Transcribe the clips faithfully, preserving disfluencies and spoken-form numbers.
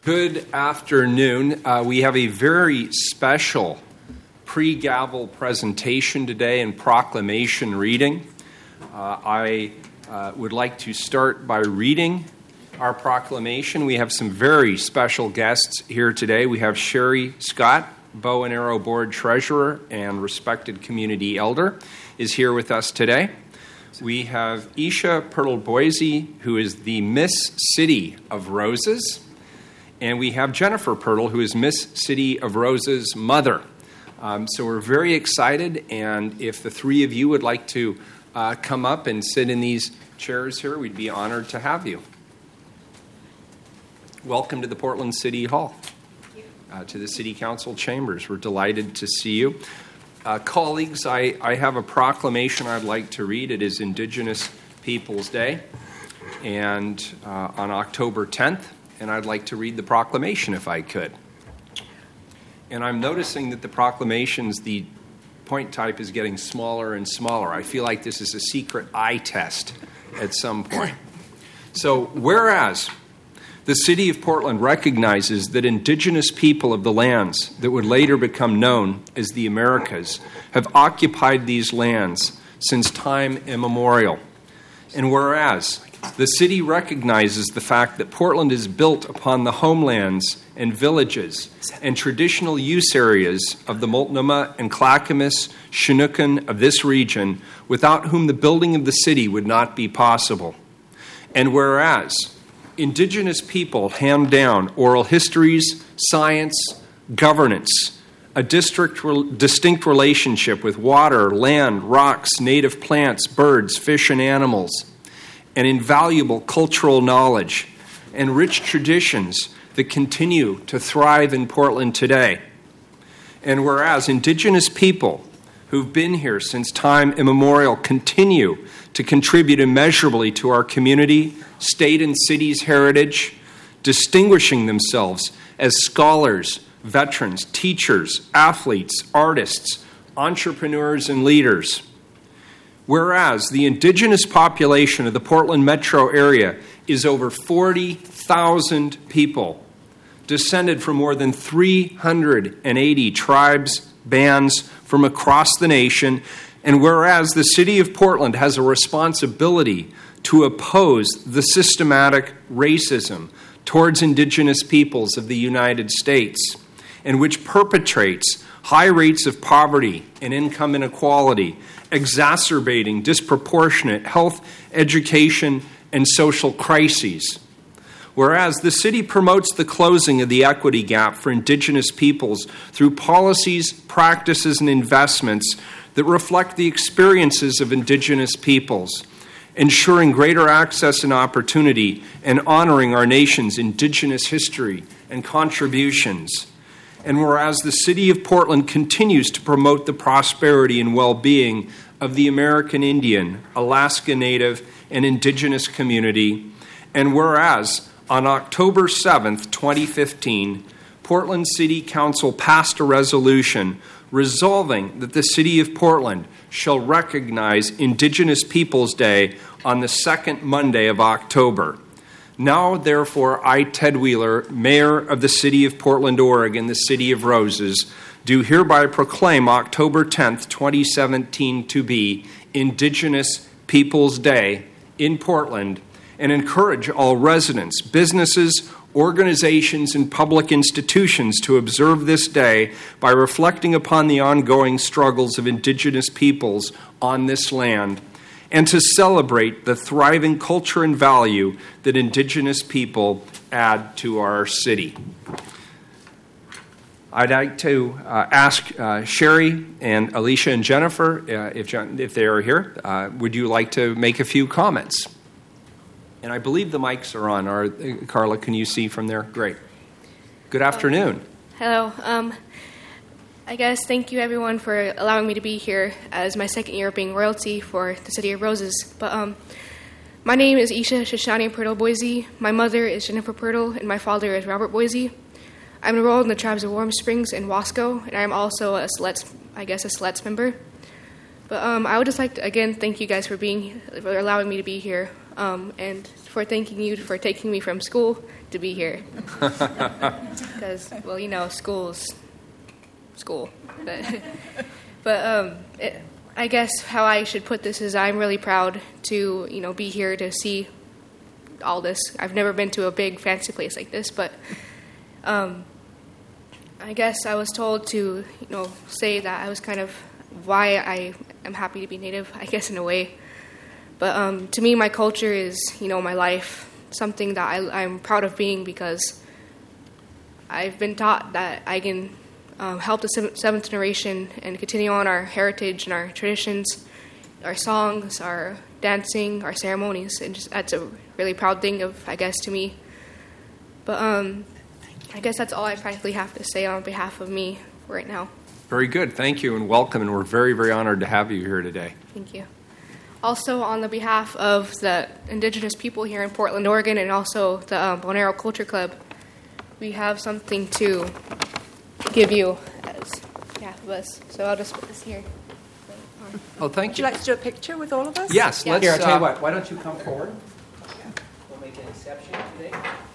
Good afternoon. Uh, we have a very special pre-gavel presentation today and proclamation reading. Uh, I uh, would like to start by reading our proclamation. We have some very special guests here today. We have Sherry Scott, Bow and Arrow Board Treasurer and respected community elder, is here with us today. We have Isha Pirtle Boise, who is the Miss City of Roses. And we have Jennifer Pirtle, who is Miss City of Roses' mother. Um, so we're very excited, and if the three of you would like to uh, come up and sit in these chairs here, we'd be honored to have you. Welcome to the Portland City Hall, uh, to the City Council chambers. We're delighted to see you. Uh, colleagues, I, I have a proclamation I'd like to read. It is Indigenous Peoples Day, and uh, on October tenth. And I'd like to read the proclamation if I could. And I'm noticing that the proclamations, the point type is getting smaller and smaller. I feel like this is a secret eye test at some point. So, whereas the City of Portland recognizes that Indigenous people of the lands that would later become known as the Americas have occupied these lands since time immemorial. And whereas the city recognizes the fact that Portland is built upon the homelands and villages and traditional use areas of the Multnomah and Clackamas Chinookan of this region, without whom the building of the city would not be possible. And whereas Indigenous people hand down oral histories, science, governance, a district, distinct relationship with water, land, rocks, native plants, birds, fish, and animals, and invaluable cultural knowledge and rich traditions that continue to thrive in Portland today. And whereas Indigenous people who've been here since time immemorial continue to contribute immeasurably to our community, state, and city's heritage, distinguishing themselves as scholars, veterans, teachers, athletes, artists, entrepreneurs, and leaders. Whereas the Indigenous population of the Portland metro area is over forty thousand people, descended from more than three hundred eighty tribes, bands from across the nation, and whereas the City of Portland has a responsibility to oppose the systematic racism towards Indigenous peoples of the United States, and which perpetrates high rates of poverty and income inequality, exacerbating disproportionate health, education, and social crises. Whereas the city promotes the closing of the equity gap for Indigenous peoples through policies, practices, and investments that reflect the experiences of Indigenous peoples, ensuring greater access and opportunity and honoring our nation's Indigenous history and contributions. And whereas the City of Portland continues to promote the prosperity and well-being of the American Indian, Alaska Native, and Indigenous community, and whereas on October seventh, twenty fifteen, Portland City Council passed a resolution resolving that the City of Portland shall recognize Indigenous Peoples Day on the second Monday of October. Now, therefore, I, Ted Wheeler, Mayor of the City of Portland, Oregon, the City of Roses, do hereby proclaim October tenth, twenty seventeen to be Indigenous Peoples Day in Portland, and encourage all residents, businesses, organizations, and public institutions to observe this day by reflecting upon the ongoing struggles of Indigenous peoples on this land, and to celebrate the thriving culture and value that Indigenous people add to our city. I'd like to uh, ask uh, Sherry and Alicia and Jennifer, uh, if, if they are here, uh, would you like to make a few comments? And I believe the mics are on. Are, Carla, can you see from there? Great. Good afternoon. Hello. Um, I guess thank you, everyone, for allowing me to be here as my second year being royalty for the City of Roses. But um, my name is Isha Shoshani Pirtle Boise. My mother is Jennifer Pirtle, and my father is Robert Boise. I'm enrolled in the tribes of Warm Springs and Wasco, and I'm also a SLETS, I guess, a SLETS member. But um, I would just like to, again, thank you guys for being, for allowing me to be here, um, and for for thanking you for taking me from school to be here. Because, well, you know, school's school. But, but um, it, I guess how I should put this is I'm really proud to, you know, be here to see all this. I've never been to a big fancy place like this, but um, I guess I was told to, you know, say that I was kind of why I am happy to be Native, I guess in a way. But um, to me, my culture is, you know, my life, something that I, I'm proud of being because I've been taught that I can um, help the seventh generation and continue on our heritage and our traditions, our songs, our dancing, our ceremonies, and just that's a really proud thing of, I guess, to me. But um, I guess that's all I practically have to say on behalf of me right now. Very good. Thank you and welcome, and we're very, very honored to have you here today. Thank you. Also, on the behalf of the Indigenous people here in Portland, Oregon, and also the um, Bonero Culture Club, we have something to give you as behalf of us. So I'll just put this here. Oh, thank Would you. you like to do a picture with all of us? Yes, Yeah. let's. Here, I'll tell you uh, what, why don't you come forward? We'll make an exception today.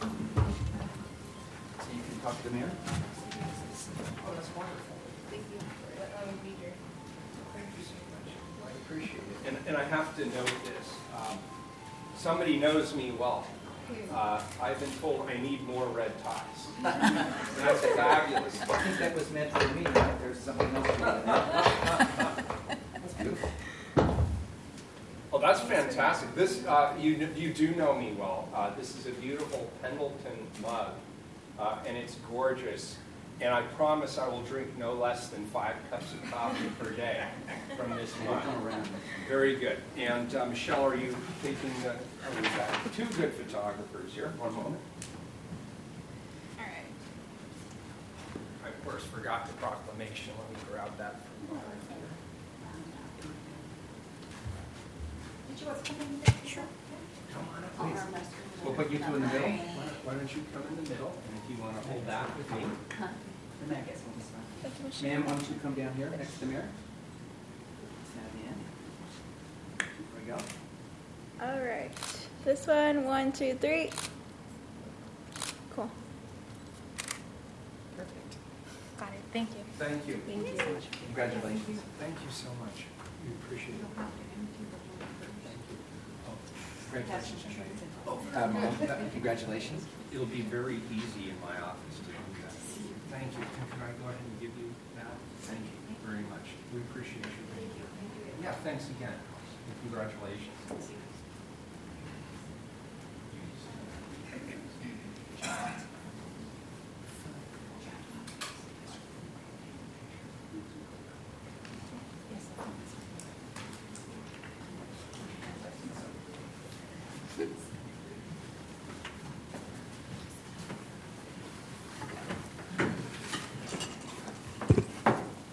So you can talk to the mayor. Oh, that's wonderful. Thank you for allowing me here. Thank you so much. I appreciate it. And, and I have to note this. Um, somebody knows me well. Uh, I've been told I need more red ties. That's fabulous. I think that was meant for me, but there's something else. That's beautiful. Oh, that's fantastic. This, uh, you, you do know me well. Uh, this is a beautiful Pendleton mug, uh, and it's gorgeous. And I promise I will drink no less than five cups of coffee per day from this mug. Very good. And uh, Michelle, are you taking the, oh, we've got two good photographers here. One moment. All right. I, of course, forgot the proclamation. Let me grab that from behind here. Did you want to come in? Sure. Come on up, please. We'll put you two in the middle. Why don't, why don't you come in the middle? And if you want to hold that with me. And I guess we'll just run. Ma'am, why don't you come down here next to the mayor? Stand in. There we go. All right. This one, one, two, three. Cool. Perfect. Got it. Thank you. Thank you. Thank you. Congratulations. Thank you so much. We appreciate it. Congratulations. Um, congratulations. It'll be very easy in my office to do that. Thank you. Can I go ahead and give you that? Thank you very much. We appreciate you being here. Yeah, thanks again. Congratulations.